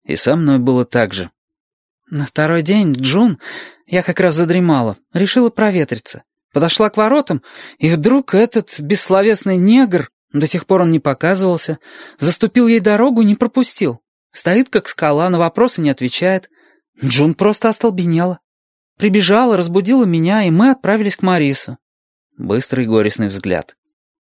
И со мной было так же. На второй день Джун, я как раз задремала, решила проветриться. Подошла к воротам, и вдруг этот бессловесный негр, до тех пор он не показывался, заступил ей дорогу и не пропустил. Стоит как скала, на вопросы не отвечает. Джун просто остолбенела. Прибежала, разбудила меня, и мы отправились к Марису. Быстрый горестный взгляд.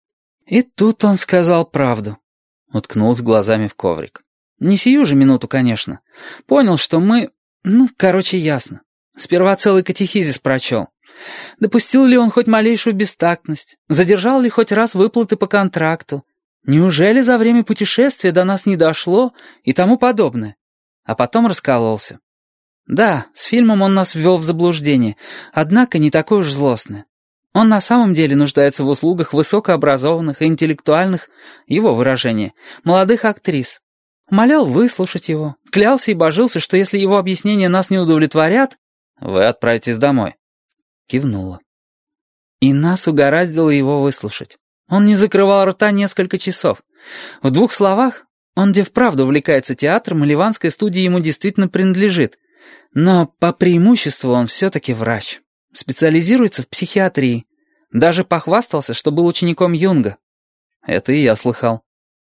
И тут он сказал правду. Уткнулся глазами в коврик. Не сию же минуту, конечно. Понял, что мы... короче, ясно. Сперва целый катехизис прочел. Допустил ли он хоть малейшую бестактность? Задержал ли хоть раз выплаты по контракту? Неужели за время путешествия до нас не дошло и тому подобное? А потом раскололся. Да, с фильмом он нас ввел в заблуждение, однако не такой уж злостный. Он на самом деле нуждается в услугах высокообразованных и интеллектуальных, его выражение, молодых актрис. Умолял выслушать его, клялся и божился, что если его объяснения нас не удовлетворят... «Вы отправитесь домой». Кивнула. И нас угораздило его выслушать. Он не закрывал рта несколько часов. В двух словах, он где вправду увлекается театром, и ливанская студия ему действительно принадлежит. Но по преимуществу он все-таки врач. Специализируется в психиатрии. Даже похвастался, что был учеником Юнга. Это и я слыхал.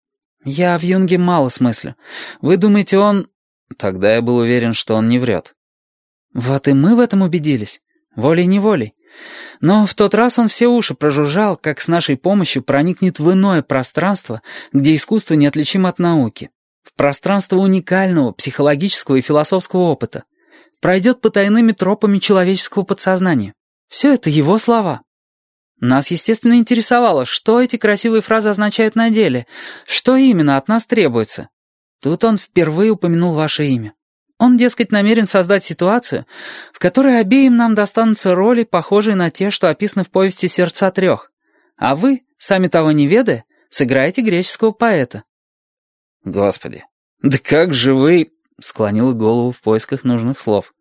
Я в Юнге мало смыслю. Вы думаете, он... Тогда я был уверен, что он не врет. Вот и мы в этом убедились. Волей-неволей. Но в тот раз он все уши прожужжал, как с нашей помощью проникнет в иное пространство, где искусство неотличимо от науки. В пространство уникального психологического и философского опыта. Пройдет потайными тропами человеческого подсознания. Все это его слова. Нас, естественно, интересовало, что эти красивые фразы означают на деле, что именно от нас требуется. Тут он впервые упомянул ваше имя. Он, дескать, намерен создать ситуацию, в которой обеим нам достанутся роли, похожие на те, что описаны в повести «Сердца трех». А вы, сами того не ведая, сыграете греческого поэта. Господи, да как же вы... Склонила голову в поисках нужных слов.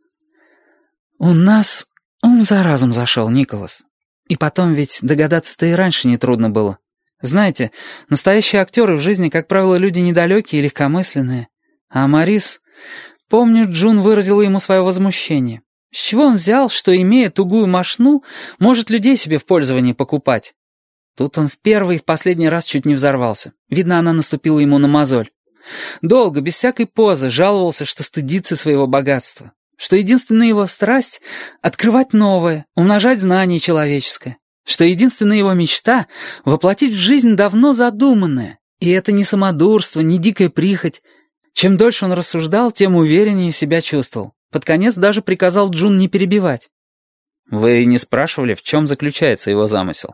У нас ум за разум зашел, Николас. И потом ведь догадаться-то и раньше нетрудно было. Знаете, настоящие актеры в жизни, как правило, люди недалекие и легкомысленные. А Марис... Помню, Джун выразила ему свое возмущение. С чего он взял, что, имея тугую мошну, может людей себе в пользование покупать? Тут он в первый и в последний раз чуть не взорвался. Видно, она наступила ему на мозоль. Долго, без всякой позы, жаловался, что стыдится своего богатства. Что единственная его страсть — открывать новое, умножать знание человеческое. Что единственная его мечта — воплотить в жизнь давно задуманное. И это не самодурство, не дикая прихоть. Чем дольше он рассуждал, тем увереннее себя чувствовал. Под конец даже приказал Джун не перебивать. Вы не спрашивали, в чем заключается его замысел?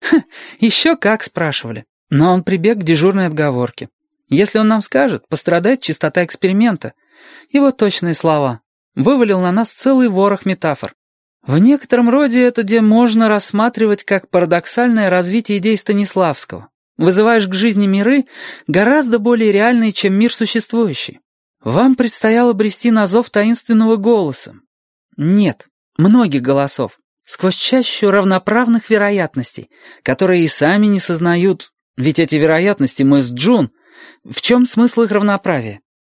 Еще как спрашивали. Но он прибег к дежурной отговорке. Если он нам скажет, пострадает чистота эксперимента. Его точные слова. Вывалил на нас целый ворох метафор. В некотором роде это где можно рассматривать как парадоксальное развитие идей Станиславского. Вызываешь к жизни миры, гораздо более реальные, чем мир существующий. Вам предстояло брести на зов таинственного голоса. Нет, многих голосов. Сквозь чащу равноправных вероятностей, которые и сами не сознают, ведь эти вероятности мы с Джун. В чем смысл их равноправия?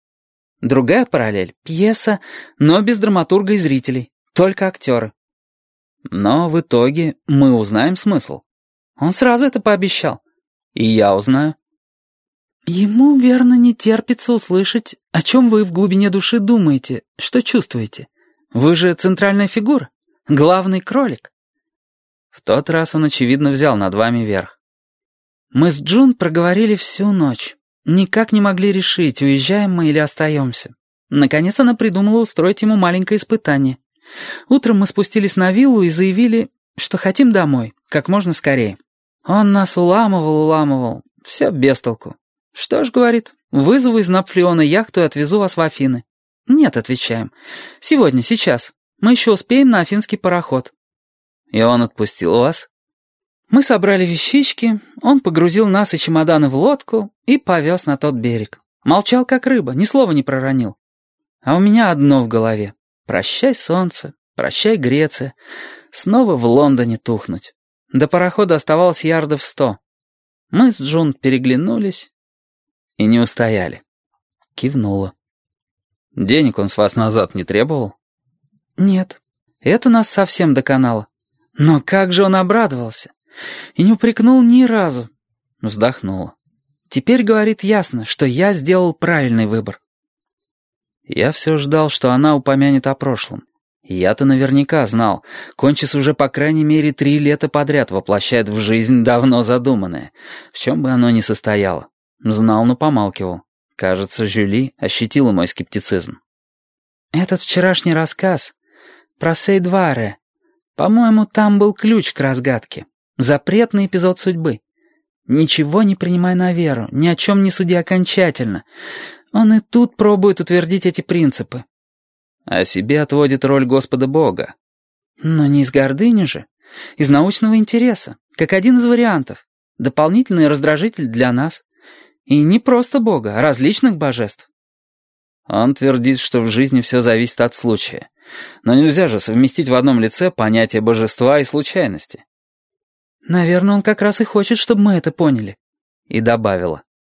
Другая параллель — пьеса, но без драматурга и зрителей, только актеры. Но в итоге мы узнаем смысл. Он сразу это пообещал. И я узнаю. Ему, верно, не терпится услышать, о чем вы в глубине души думаете, что чувствуете. Вы же центральная фигура, главный кролик. В тот раз он, очевидно, взял над вами верх. Мы с Джун проговорили всю ночь. Никак не могли решить, уезжаем мы или остаемся. Наконец она придумала устроить ему маленькое испытание. Утром мы спустились на виллу и заявили, что хотим домой, как можно скорее. Он нас уламывал, все без толку. Что ж, говорит, вызову из Напфлеона яхту и отвезу вас в Афины. Нет, отвечаем. Сегодня, сейчас. Мы еще успеем на афинский пароход. И он отпустил вас? Мы собрали вещички, он погрузил нас и чемоданы в лодку и повез на тот берег. Молчал, как рыба, ни слова не проронил. А у меня одно в голове. Прощай, солнце, прощай, Греция. Снова в Лондоне тухнуть. До парохода оставалось ярдов 100. Мы с Джун переглянулись и не устояли. Кивнула. Денег он с вас назад не требовал? Нет, это нас совсем доконало. Но как же он обрадовался! И не упрекнул ни разу. Вздохнула. Теперь говорит ясно, что я сделал правильный выбор. Я все ждал, что она упомянет о прошлом. Я-то наверняка знал, Кончис уже по крайней мере 3 лета подряд воплощает в жизнь давно задуманное, в чем бы оно ни состояло. Знал, но помалкивал. Кажется, Жюли ощутила мой скептицизм. Этот вчерашний рассказ про Сейдваре, по-моему, там был ключ к разгадке. Запретный эпизод судьбы. Ничего не принимай на веру, ни о чем не суди окончательно. Он и тут пробует утвердить эти принципы. А себе отводит роль Господа Бога. Но не из гордыни же, из научного интереса, как один из вариантов. Дополнительный раздражитель для нас. И не просто Бога, а различных божеств. Он твердит, что в жизни все зависит от случая. Но нельзя же совместить в одном лице понятие божества и случайности. Наверное, он как раз и хочет, чтобы мы это поняли. И добавила.